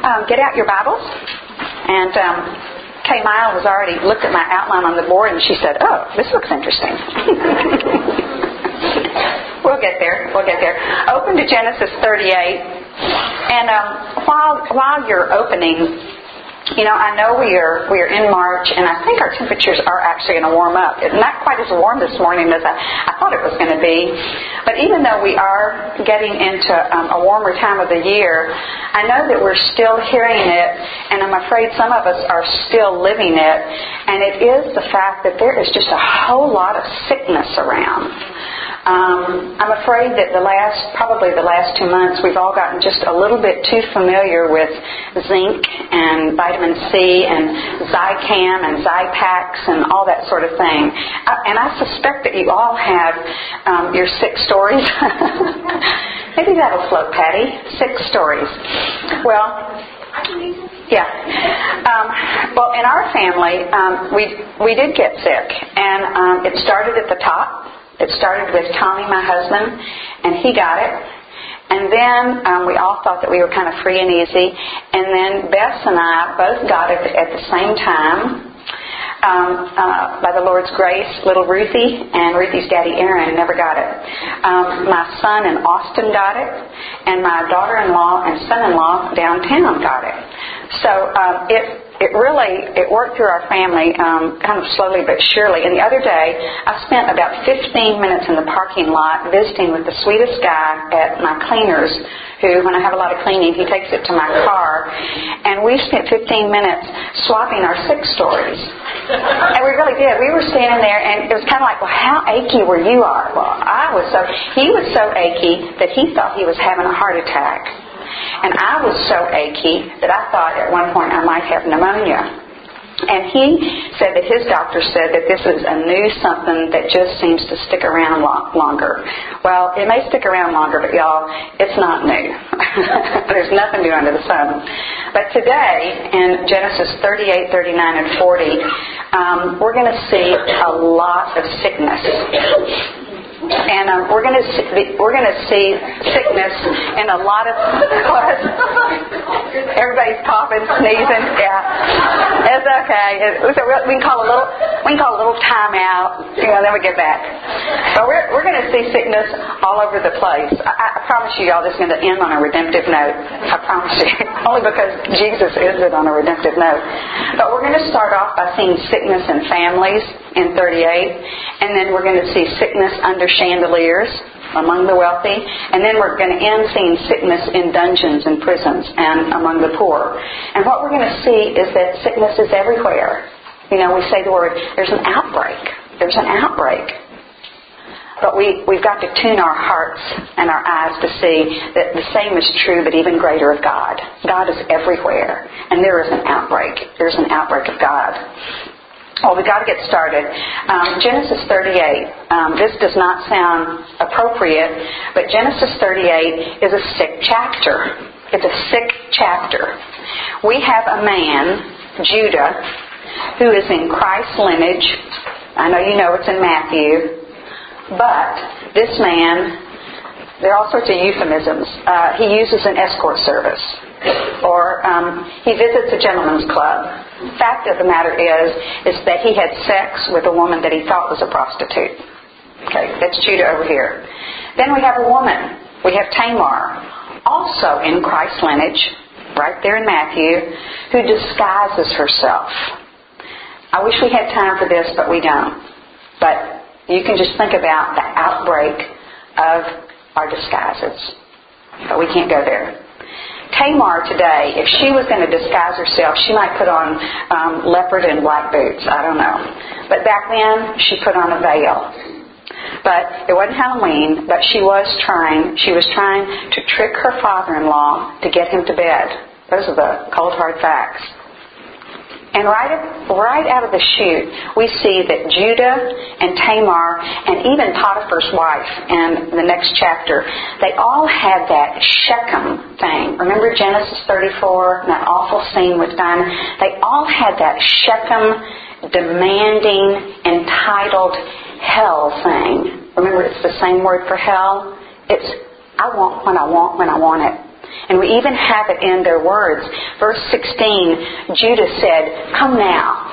Get out your Bibles. And Kay Mile has already looked at my outline on the board, and she said, "Oh, this looks interesting." We'll get there. Open to Genesis 38. And while you're opening, I know we are in March, and I think our temperatures are actually going to warm up. It's not quite as warm this morning as I thought it was going to be. But even though we are getting into a warmer time of the year, I know that we're still hearing it, and I'm afraid some of us are still living it. And it is the fact that there is just a whole lot of sickness around. I'm afraid that probably the last 2 months, we've all gotten just a little bit too familiar with zinc and vitamin C and Zicam and Zypax and all that sort of thing. And I suspect that you all have your 6 stories. Maybe that'll float, Patty. 6 stories. Well, yeah. Well, in our family, we did get sick, and it started at the top. It started with Tommy, my husband, and he got it. And then we all thought that we were kind of free and easy. And then Bess and I both got it at the same time. By the Lord's grace, little Ruthie and Ruthie's daddy Aaron never got it. My son in Austin got it, and my daughter-in-law and son-in-law downtown got it. So it worked through our family kind of slowly but surely. And the other day, I spent about 15 minutes in the parking lot visiting with the sweetest guy at my cleaners, who, when I have a lot of cleaning, he takes it to my car. And we spent 15 minutes swapping our 6 stories. And we really did. We were standing there, and it was kind of like, well, how achy were you are? Well, he was so achy that he thought he was having a heart attack. And I was so achy that I thought at one point I might have pneumonia. And he said that his doctor said that this is a new something that just seems to stick around longer. Well, it may stick around longer, but y'all, it's not new. There's nothing new under the sun. But today, in Genesis 38, 39, and 40, we're going to see a lot of sickness. And we're going to see sickness in a lot of what? Everybody's coughing, sneezing. Yeah, it's okay. We can call a little time out. Then we get back. But we're going to see sickness all over the place. I promise you, y'all, this is going to end on a redemptive note. I promise you, only because Jesus is it on a redemptive note. But we're going to start off by seeing sickness in families in 38, and then we're going to see sickness under chandeliers among the wealthy, and then we're going to end seeing sickness in dungeons and prisons and among the poor. And what we're going to see is that sickness is everywhere. We say the word, there's an outbreak. There's an outbreak. But we've got to tune our hearts and our eyes to see that the same is true, but even greater of God. God is everywhere, and there is an outbreak. There's an outbreak of God. Well, we've got to get started. Genesis 38, this does not sound appropriate, but Genesis 38 is a sick chapter. It's a sick chapter. We have a man, Judah, who is in Christ's lineage. I know you know it's in Matthew. But this man, there are all sorts of euphemisms. He uses an escort service. Or he visits a gentleman's club. Fact of the matter is that he had sex with a woman that he thought was a prostitute. Okay, that's Judah over here. Then we have a woman. We have Tamar, also in Christ's lineage, right there in Matthew, who disguises herself. I wish we had time for this, but we don't. But you can just think about the outbreak of our disguises. But we can't go there. Tamar today, if she was going to disguise herself, she might put on leopard and black boots. I don't know. But back then, she put on a veil. But it wasn't Halloween, but she was trying to trick her father-in-law to get him to bed. Those are the cold, hard facts. And right out of the chute, we see that Judah and Tamar and even Potiphar's wife in the next chapter, they all had that Shechem thing. Remember Genesis 34, that awful scene with Dinah? They all had that Shechem, demanding, entitled hell thing. Remember, it's the same word for hell. It's I want when I want when I want it. And we even have it in their words. Verse 16, Judah said, "Come now."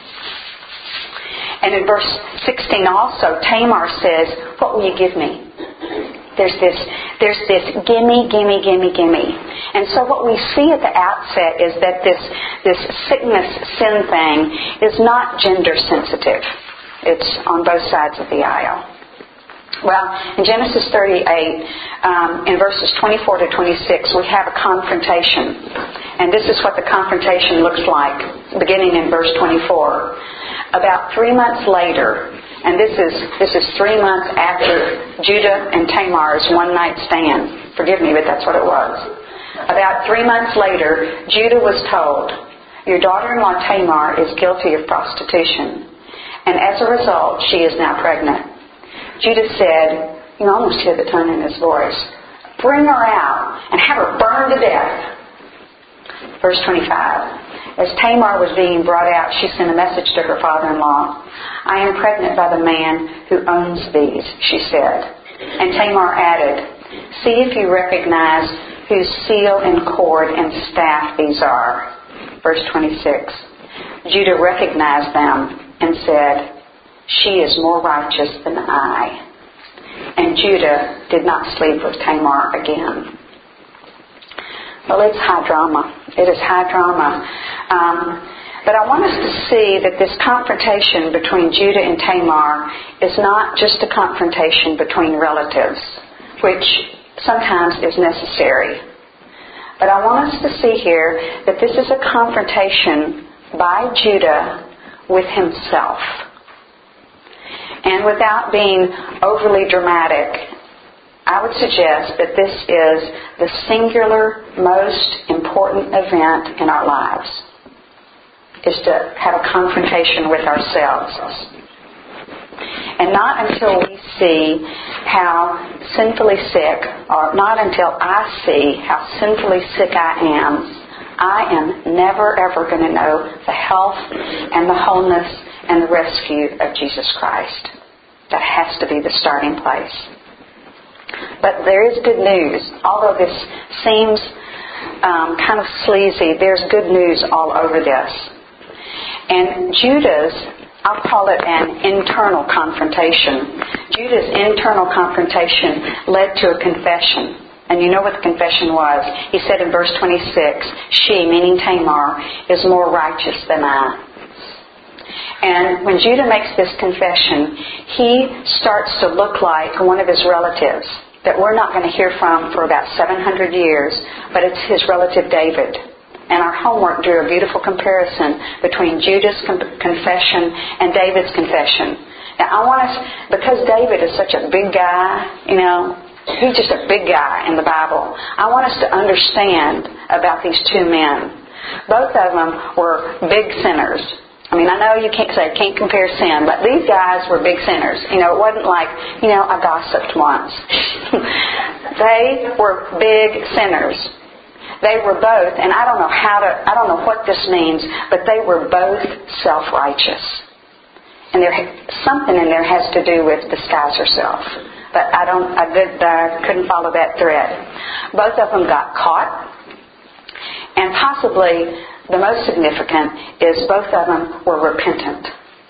And in verse 16 also, Tamar says, "What will you give me?" There's this gimme, gimme, gimme, gimme. And so what we see at the outset is that this sickness, sin thing is not gender sensitive. It's on both sides of the aisle. Well, in Genesis 38, in verses 24 to 26, we have a confrontation. And this is what the confrontation looks like, beginning in verse 24. About 3 months later, and this is 3 months after Judah and Tamar's one-night stand. Forgive me, but that's what it was. About 3 months later, Judah was told, "Your daughter-in-law Tamar is guilty of prostitution, and as a result, she is now pregnant." Judah said, you can almost hear the tone in his voice, "Bring her out and have her burned to death." Verse 25. As Tamar was being brought out, she sent a message to her father-in-law. "I am pregnant by the man who owns these," she said. And Tamar added, "See if you recognize whose seal and cord and staff these are." Verse 26. Judah recognized them and said, "She is more righteous than I." And Judah did not sleep with Tamar again. Well, it's high drama. It is high drama. But I want us to see that this confrontation between Judah and Tamar is not just a confrontation between relatives, which sometimes is necessary. But I want us to see here that this is a confrontation by Judah with himself. And without being overly dramatic, I would suggest that this is the singular, most important event in our lives, is to have a confrontation with ourselves. And not until we see how sinfully sick, or not until I see how sinfully sick I am never ever going to know the health and the wholeness and the rescue of Jesus Christ. That has to be the starting place. But there is good news. Although this seems kind of sleazy, there's good news all over this. And Judah's, I'll call it an internal confrontation. Judah's internal confrontation led to a confession. And you know what the confession was. He said in verse 26, "She," meaning Tamar, "is more righteous than I." And when Judah makes this confession, he starts to look like one of his relatives that we're not going to hear from for about 700 years, but it's his relative David. And our homework drew a beautiful comparison between Judah's confession and David's confession. Now I want us, because David is such a big guy, he's just a big guy in the Bible, I want us to understand about these two men. Both of them were big sinners. I mean, I know you can't say can't compare sin, but these guys were big sinners. It wasn't like, I gossiped once. They were big sinners. They were both, and I don't know what this means, but they were both self-righteous. And something in there has to do with disguise yourself. But I couldn't follow that thread. Both of them got caught. And possibly the most significant is both of them were repentant.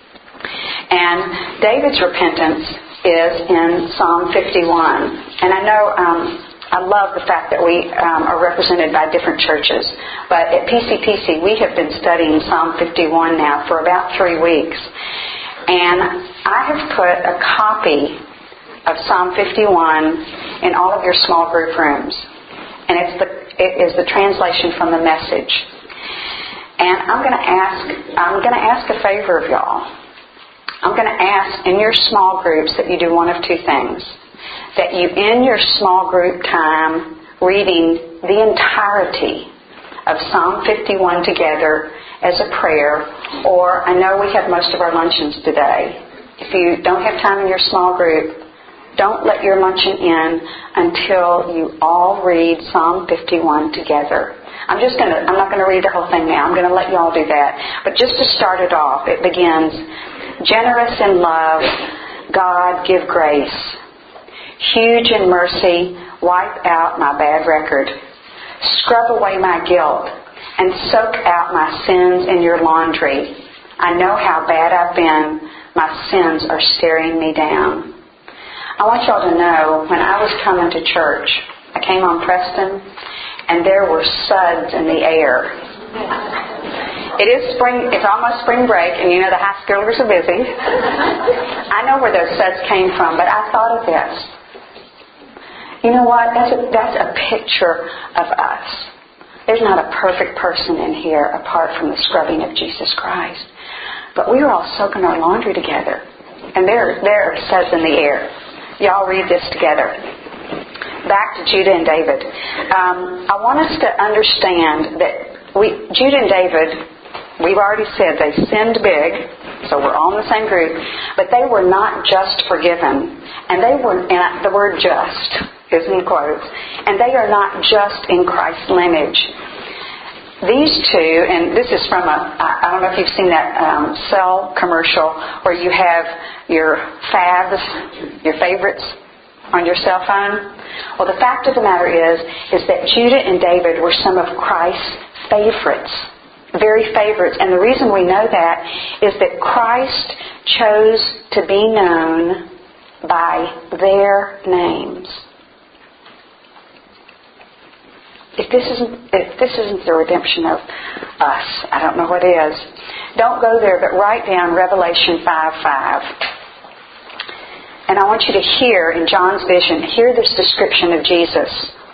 And David's repentance is in Psalm 51. And I know I love the fact that we are represented by different churches. But at PCPC, we have been studying Psalm 51 now for about 3 weeks. And I have put a copy of Psalm 51 in all of your small group rooms. And it is the translation from the Message. And I'm going to ask a favor of y'all. I'm going to ask in your small groups that you do one of two things. That you end your small group time reading the entirety of Psalm 51 together as a prayer, or I know we have most of our luncheons today. If you don't have time in your small group, don't let your luncheon end until you all read Psalm 51 together. I'm not going to read the whole thing now. I'm going to let you all do that. But just to start it off, it begins, "Generous in love, God give grace. Huge in mercy, wipe out my bad record. Scrub away my guilt and soak out my sins in your laundry. I know how bad I've been. My sins are staring me down. I want y'all to know, when I was coming to church, I came on Preston, and there were suds in the air. It is spring. It's almost spring break, and you know the high schoolers are busy. I know where those suds came from, but I thought of this. You know what? That's a picture of us. There's not a perfect person in here apart from the scrubbing of Jesus Christ. But we were all soaking our laundry together. And there are suds in the air. Y'all read this together. Back to Judah and David. I want us to understand that Judah and David, we've already said they sinned big, so we're all in the same group, but they were not just forgiven. And they were, and the word just is in quotes, and they are not just in Christ's lineage. These two, and this is from I don't know if you've seen that Cell commercial where you have your faves, your favorites on your cell phone. Well, the fact of the matter is that Judah and David were some of Christ's favorites, very favorites. And the reason we know that is that Christ chose to be known by their names. If this isn't the redemption of us, I don't know what is. Don't go there, but write down Revelation 5:5. And I want you to hear in John's vision, hear this description of Jesus.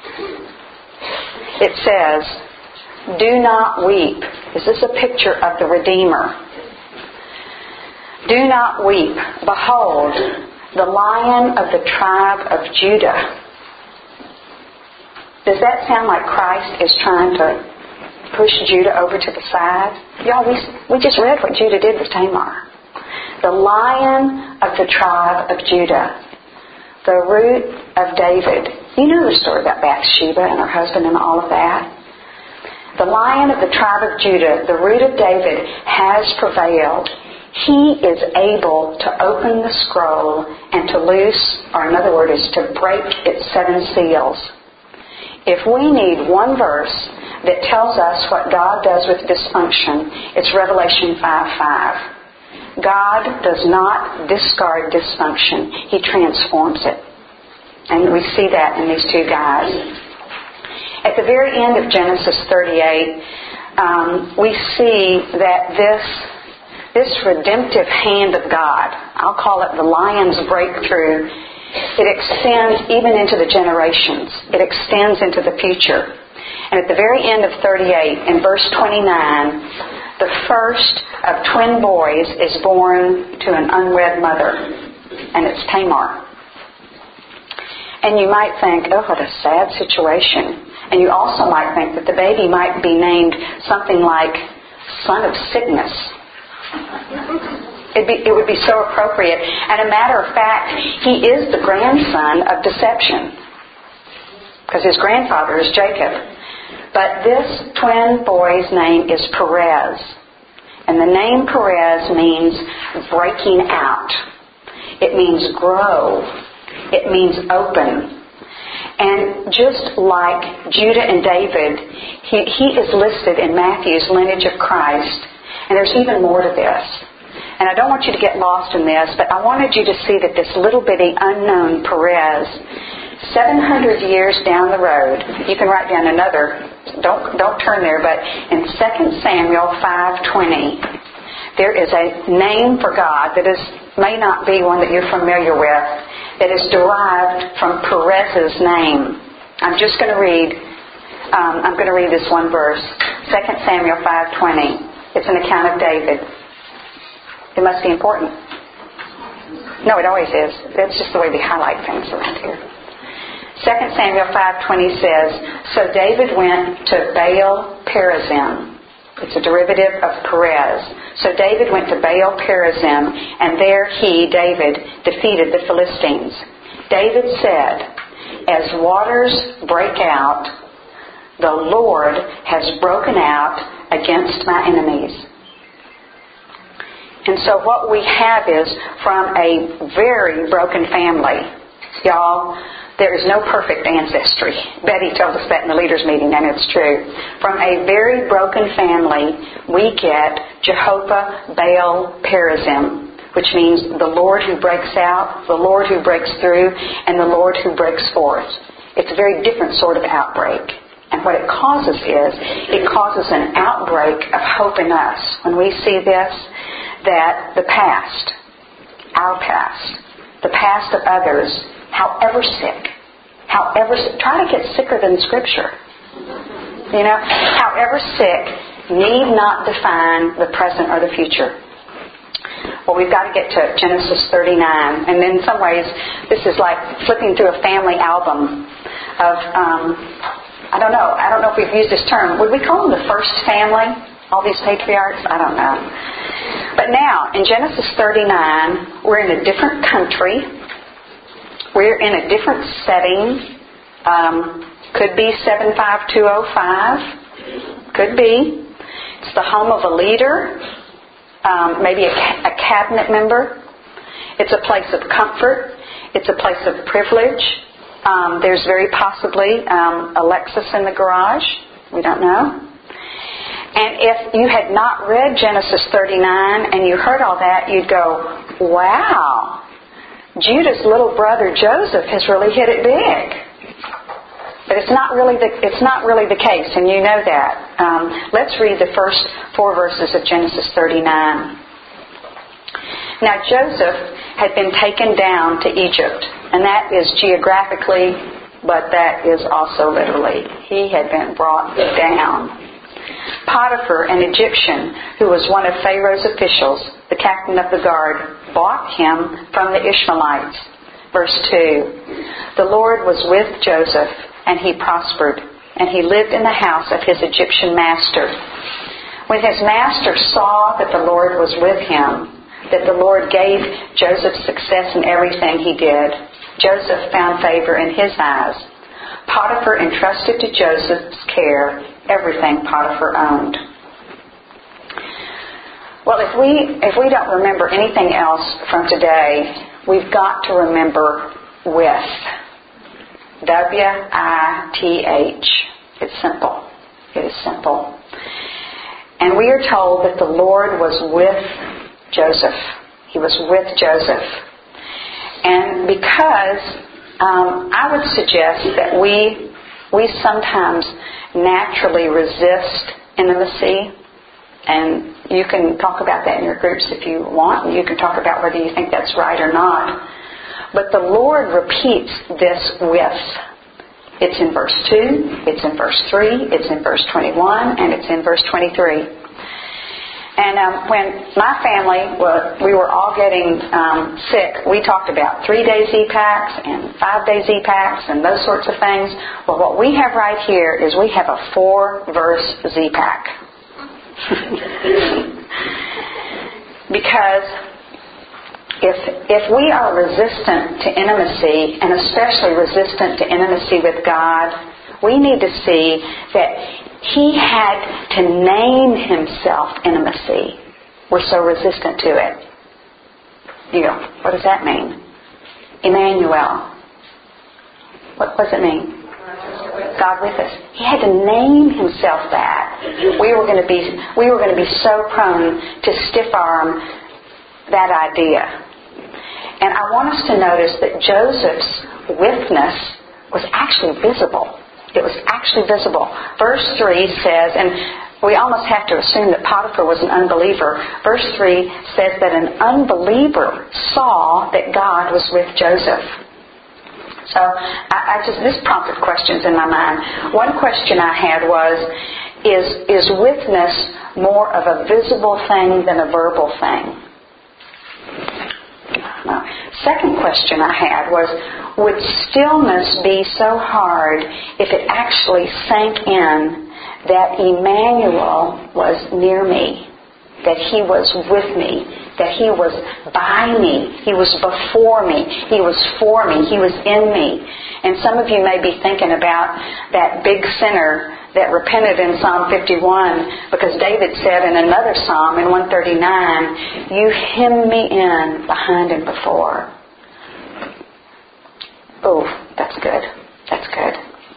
It says, "Do not weep." Is this a picture of the Redeemer? "Do not weep. Behold, the Lion of the tribe of Judah." Does that sound like Christ is trying to push Judah over to the side? Y'all, we just read what Judah did with Tamar. The Lion of the tribe of Judah, the Root of David. You know the story about Bathsheba and her husband and all of that. The Lion of the tribe of Judah, the Root of David, has prevailed. He is able to open the scroll and to loose, or another word is to break its 7 seals. If we need one verse that tells us what God does with dysfunction, it's Revelation 5:5. God does not discard dysfunction. He transforms it. And we see that in these two guys. At the very end of Genesis 38, we see that this redemptive hand of God, I'll call it the lion's breakthrough, it extends even into the generations. It extends into the future. And at the very end of 38, in verse 29, the first of twin boys is born to an unwed mother, and it's Tamar. And you might think, oh, what a sad situation. And you also might think that the baby might be named something like Son of Sickness. It would be so appropriate. And a matter of fact, he is the grandson of deception, because his grandfather is Jacob. But this twin boy's name is Perez. And the name Perez means breaking out. It means grow. It means open. And just like Judah and David, he is listed in Matthew's lineage of Christ. And there's even more to this. And I don't want you to get lost in this, but I wanted you to see that this little bitty unknown Perez, 700 years down the road, you can write down another, don't turn there, but in 2 Samuel 5:20, there is a name for God that may not be one that you're familiar with, that is derived from Perez's name. I'm just going to read this one verse, 2 Samuel 5:20. It's an account of David. It must be important. No, it always is. That's just the way we highlight things around here. 2 Samuel 5:20 says, "So David went to Baal Perazim." It's a derivative of Perez. So David went to Baal Perazim, and there he, David, defeated the Philistines. David said, "As waters break out, the Lord has broken out against my enemies." And so what we have is from a very broken family. Y'all, There is no perfect ancestry. Betty told us that in the leaders' meeting, and it's true. From a very broken family, we get Jehovah Baal Perazim, which means the Lord who breaks out, the Lord who breaks through, and the Lord who breaks forth. It's a very different sort of outbreak. And what it causes is, it causes an outbreak of hope in us. When we see this, that the past, our past, the past of others, however sick, try to get sicker than Scripture. However sick, need not define the present or the future. Well, we've got to get to Genesis 39. And in some ways, this is like flipping through a family album of, I don't know if we've used this term. Would we call them the first family? All these patriarchs? I don't know. But now, in Genesis 39, we're in a different country. We're in a different setting. Could be 75205. Could be. It's the home of a leader. Maybe a cabinet member. It's a place of comfort. It's a place of privilege. There's very possibly a Lexus in the garage. We don't know. And if you had not read Genesis 39 and you heard all that, you'd go, wow, Judah's little brother Joseph has really hit it big. But it's not really the case, and you know that. Let's read the first 4 verses of Genesis 39. Now Joseph had been taken down to Egypt, and that is geographically, but that is also literally. He had been brought down. Potiphar, an Egyptian, who was one of Pharaoh's officials, the captain of the guard, bought him from the Ishmaelites. Verse 2. The Lord was with Joseph, and he prospered, and he lived in the house of his Egyptian master. When his master saw that the Lord was with him, that the Lord gave Joseph success in everything he did, Joseph found favor in his eyes. Potiphar entrusted to Joseph's care everything Potiphar owned. Well, if we don't remember anything else from today, we've got to remember with. W-I-T-H. It's simple. It is simple. And we are told that the Lord was with Joseph. He was with Joseph. And because I would suggest that we sometimes naturally resist intimacy, and you can talk about that in your groups if you want, and you can talk about whether you think that's right or not. But the Lord repeats this with. It's in verse 2, it's in verse 3, it's in verse 21, and it's in verse 23. And when my family, we were all getting sick, we talked about 3-day Z-Paks and 5-day Z-Paks and those sorts of things. Well, what we have right here is we have a 4-verse Z-Pak. Because if we are resistant to intimacy, and especially resistant to intimacy with God, we need to see that He had to name Himself intimacy. We're so resistant to it. You go, what does that mean? Emmanuel. What does it mean? God with us. He had to name Himself that. We were going to be so prone to stiff arm that idea. And I want us to notice that Joseph's witness was actually visible. It was actually visible. Verse 3 says, and we almost have to assume that Potiphar was an unbeliever. Verse 3 says that an unbeliever saw that God was with Joseph. So this prompted questions in my mind. One question I had was, is witness more of a visible thing than a verbal thing? Second question I had was, would stillness be so hard if it actually sank in that Emmanuel was near me, that He was with me, that He was by me, He was before me, He was for me, He was in me? And some of you may be thinking about that big sinner that repented in Psalm 51, because David said in another Psalm, in 139, you hem me in behind and before. Oh, That's good. That's good.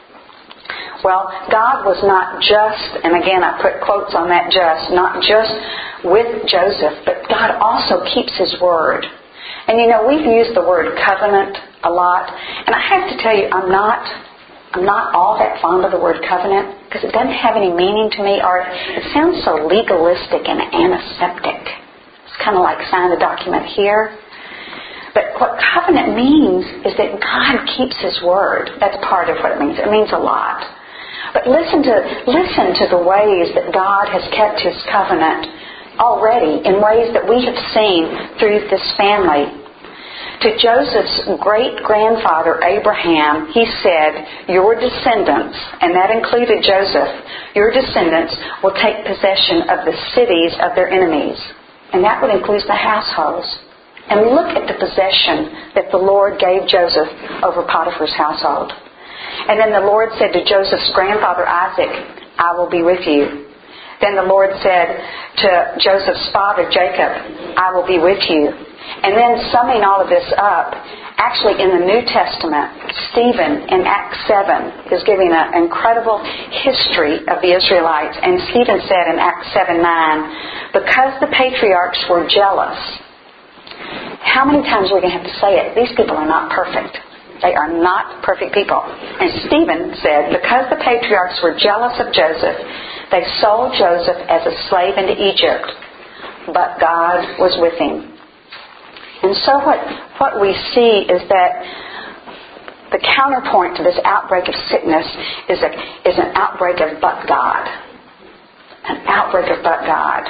Well, God was not just, and again I put quotes on that just, not just with Joseph, but God also keeps His word. And we've used the word covenant a lot, and I have to tell you, I'm not all that fond of the word covenant because it doesn't have any meaning to me, or it sounds so legalistic and antiseptic. It's kind of like sign the document here. But what covenant means is that God keeps His word. That's part of what it means. It means a lot. But listen to the ways that God has kept His covenant already in ways that we have seen through this family. To Joseph's great-grandfather Abraham, He said, your descendants, and that included Joseph, your descendants will take possession of the cities of their enemies. And that would include the households. And look at the possession that the Lord gave Joseph over Potiphar's household. And then the Lord said to Joseph's grandfather Isaac, I will be with you. Then the Lord said to Joseph's father Jacob, I will be with you. And then summing all of this up, actually in the New Testament, Stephen in Acts 7 is giving an incredible history of the Israelites. And Stephen said in Acts 7:9, because the patriarchs were jealous. How many times are we going to have to say it? These people are not perfect. They are not perfect people. And Stephen said, because the patriarchs were jealous of Joseph, they sold Joseph as a slave into Egypt. But God was with him. And so what we see is that the counterpoint to this outbreak of sickness is an outbreak of but God. An outbreak of but God.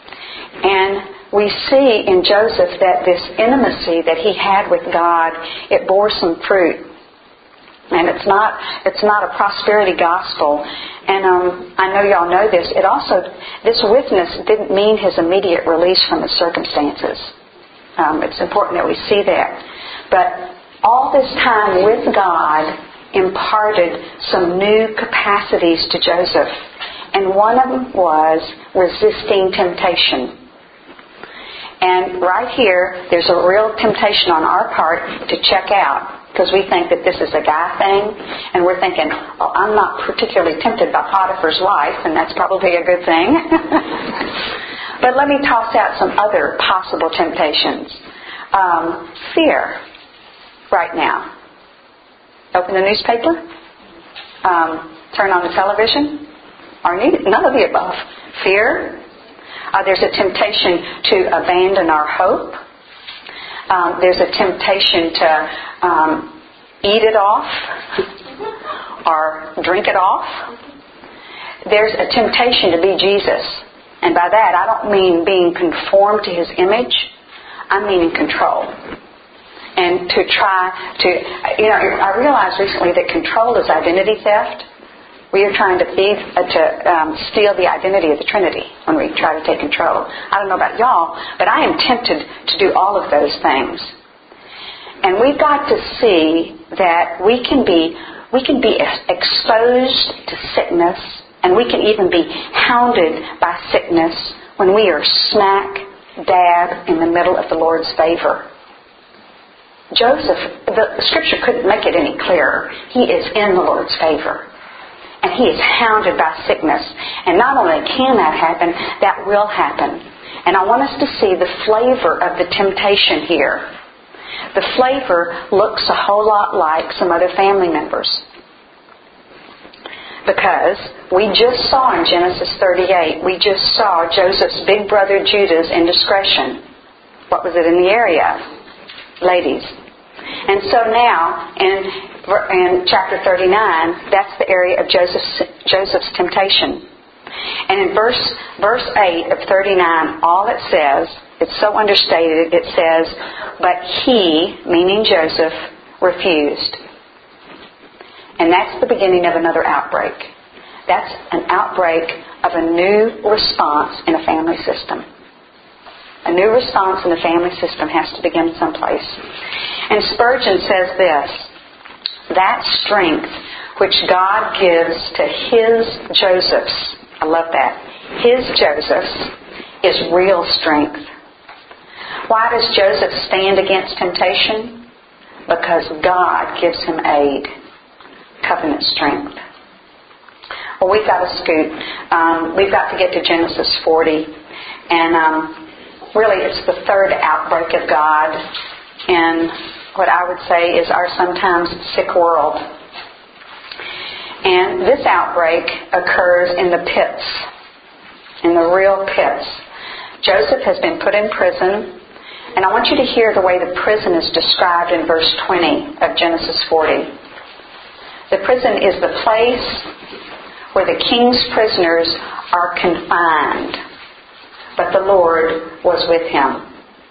And we see in Joseph that this intimacy that he had with God, it bore some fruit. And it's not a prosperity gospel. And I know y'all know this. This witness didn't mean his immediate release from his circumstances. It's important that we see that. But all this time with God imparted some new capacities to Joseph. And one of them was resisting temptation. And right here, there's a real temptation on our part to check out. Because we think that this is a guy thing. And we're thinking, oh, I'm not particularly tempted by Potiphar's wife. And that's probably a good thing. But let me toss out some other possible temptations. Fear. Right now. Open the newspaper. Turn on the television. Or none of the above. Fear. There's a temptation to abandon our hope. There's a temptation to eat it off or drink it off. There's a temptation to be Jesus. And by that, I don't mean being conformed to His image. I mean in control. And to try to, I realized recently that control is identity theft. We are trying to steal the identity of the Trinity when we try to take control. I don't know about y'all, but I am tempted to do all of those things. And we've got to see that we can be exposed to sickness, and we can even be hounded by sickness when we are smack dab in the middle of the Lord's favor. Joseph, the Scripture couldn't make it any clearer. He is in the Lord's favor. And he is hounded by sickness. And not only can that happen, that will happen. And I want us to see the flavor of the temptation here. The flavor looks a whole lot like some other family members. Because we just saw in Genesis 38, we just saw Joseph's big brother Judah's indiscretion. What was it in the area of? Ladies. And so now, in chapter 39, that's the area of Joseph's temptation. And in verse 8 of 39, all it says, it's so understated, it says, but he, meaning Joseph, refused. And that's the beginning of another outbreak. That's an outbreak of a new response in a family system. A new response in the family system has to begin someplace. And Spurgeon says this, that strength which God gives to His Josephs, I love that, His Josephs is real strength. Why does Joseph stand against temptation? because God gives him aid, covenant strength. Well, we've got to scoot. We've got to get to Genesis 40. And really it's the third outbreak of God in what I would say is our sometimes sick world. And this outbreak occurs in the pits, in the real pits. Joseph has been put in prison, and I want you to hear the way the prison is described in verse 20 of Genesis 40. The prison is the place where the king's prisoners are confined, but the Lord was with him.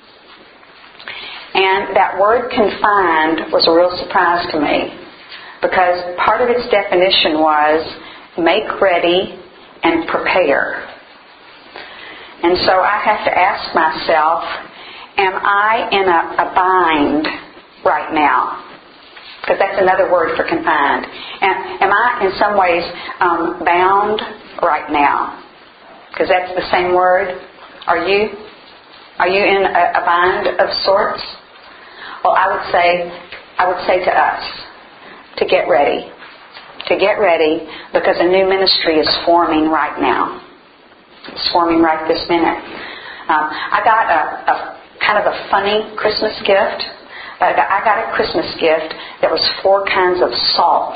And that word confined was a real surprise to me, because part of its definition was make ready and prepare. And so I have to ask myself, am I in a bind right now? Because that's another word for confined. And am I in some ways bound right now? Because that's the same word. Are you? Are you in a bind of sorts? Well, I would say to us to get ready. To get ready, because a new ministry is forming right now. It's forming right this minute. I got a kind of a funny Christmas gift. I got a Christmas gift that was 4 kinds of salt.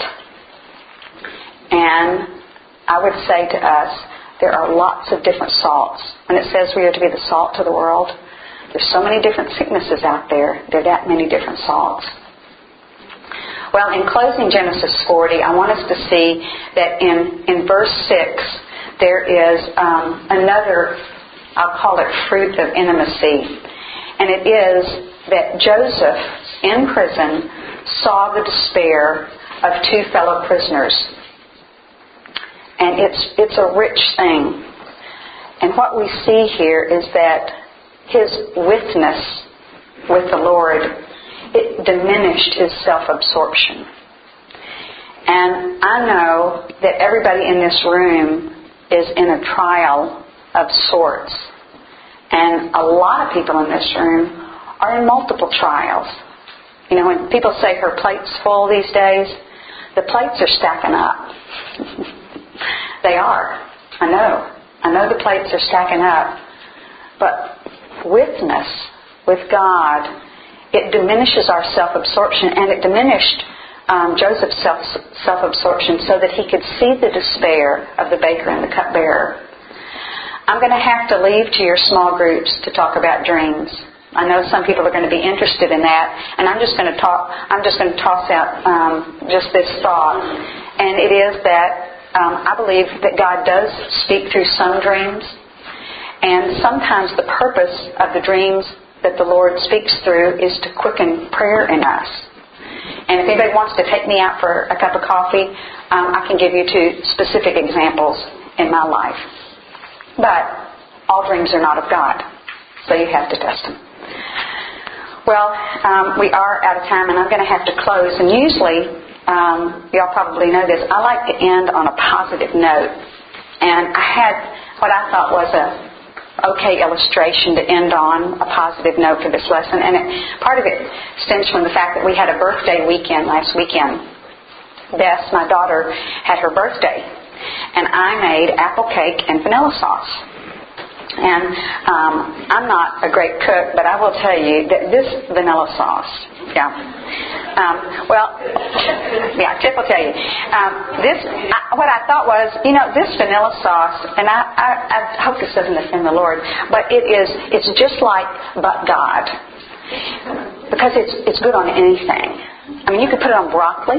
And I would say to us, there are lots of different salts. When it says we are to be the salt to the world, there's so many different sicknesses out there. There are that many different salts. Well, in closing Genesis 40, I want us to see that in verse 6, there is another, I'll call it fruit of intimacy. And it is that Joseph, in prison, saw the despair of 2 fellow prisoners. And it's a rich thing. And what we see here is that his witness with the Lord, it diminished his self-absorption. And I know that everybody in this room is in a trial of sorts. And a lot of people in this room are in multiple trials. You know, when people say her plate's full these days, the plates are stacking up. They are. I know the plates are stacking up. But witness with God, it diminishes our self-absorption, and it diminished Joseph's self-absorption so that he could see the despair of the baker and the cupbearer. I'm going to have to leave to your small groups to talk about dreams. I know some people are going to be interested in that, and I'm just going to toss out just this thought, and it is that I believe that God does speak through some dreams, and sometimes the purpose of the dreams that the Lord speaks through is to quicken prayer in us. And if anybody wants to take me out for a cup of coffee, I can give you 2 specific examples in my life. But all dreams are not of God, so you have to test them. Well, we are out of time, and I'm going to have to close. And usually, y'all probably know this, I like to end on a positive note. And I had what I thought was a okay illustration to end on, a positive note for this lesson. And part of it stems from the fact that we had a birthday weekend last weekend. Bess, my daughter, had her birthday, and I made apple cake and vanilla sauce. And I'm not a great cook, but I will tell you that this vanilla sauce, Chip will tell you. What I thought was, this vanilla sauce, and I hope this doesn't offend the Lord, but it's just like but God, because it's good on anything. I mean, you could put it on broccoli.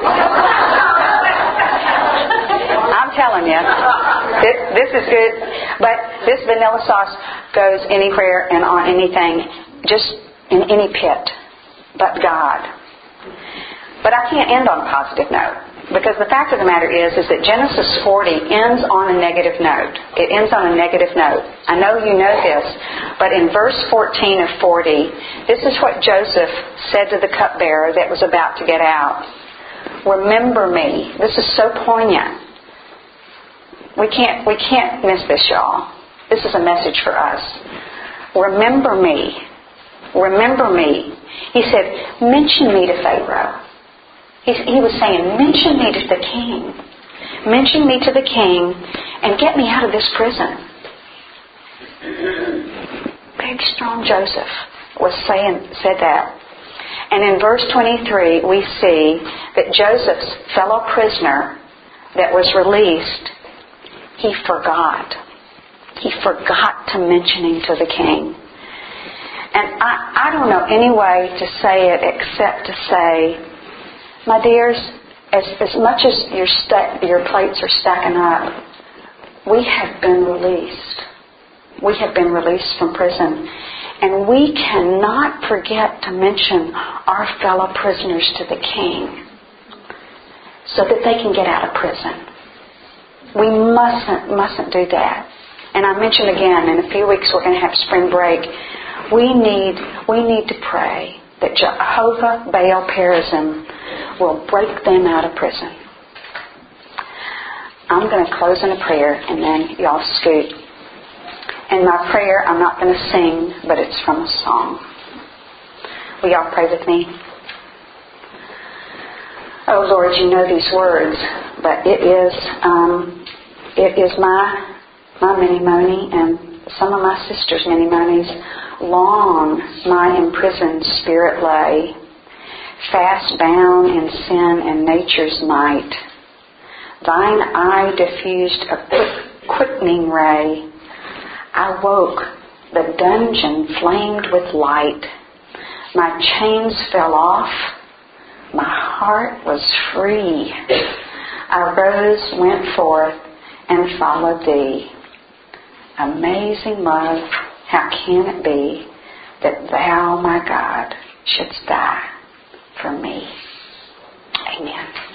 I'm telling you, this is good. But this vanilla sauce goes anywhere and on anything, just in any pit, but God. But I can't end on a positive note, because the fact of the matter is that Genesis 40 ends on a negative note. It ends on a negative note. I know you know this, but in verse 14 of 40, this is what Joseph said to the cupbearer that was about to get out. Remember me. This is so poignant. We can't miss this, y'all. This is a message for us. Remember me. Remember me He said, mention me to Pharaoh. He was saying, mention me to the king. Mention me to the king and get me out of this prison. Big, strong Joseph said that. And in verse 23, we see that Joseph's fellow prisoner that was released, he forgot. He forgot to mention him to the king. And I don't know any way to say it except to say, my dears, as much as your plates are stacking up, we have been released. We have been released from prison. And we cannot forget to mention our fellow prisoners to the king so that they can get out of prison. We mustn't do that. And I mentioned again, in a few weeks we're going to have spring break. We need to pray that Jehovah Baal Perazim will break them out of prison. I'm going to close in a prayer and then y'all scoot. And my prayer, I'm not going to sing, but it's from a song. Will y'all pray with me? Oh Lord, you know these words, but it is my many-mony and some of my sisters' many-monies. Long my imprisoned spirit lay, fast bound in sin and nature's might. Thine eye diffused a quickening ray. I woke, the dungeon flamed with light. My chains fell off, my heart was free. I rose, went forth, and followed thee. Amazing love, how can it be that thou, my God, shouldst die for me? Amen.